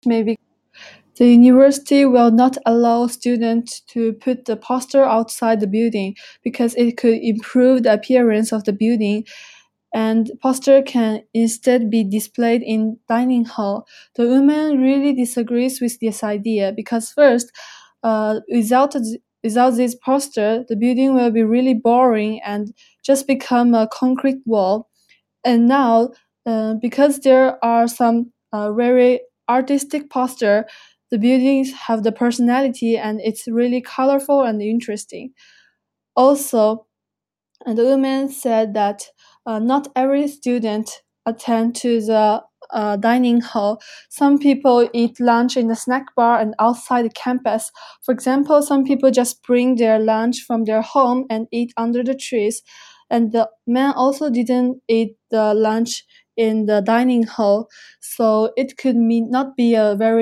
maybe the university will not allow students to put the poster outside the building because it could improve the appearance of the building, and poster can instead be displayed in dining hall. The woman really disagrees with this idea because first, without this poster, the building will be really boring and just become a concrete wall. And now, because there are some very artistic poster, the buildings have the personality and it's really colorful and interesting. Also, the woman said that not every student attend to the dining hall. Some people eat lunch in the snack bar and outside the campus. For example, some people just bring their lunch from their home and eat under the trees. And the man also didn't eat the lunch in the dining hall, so it could not be a very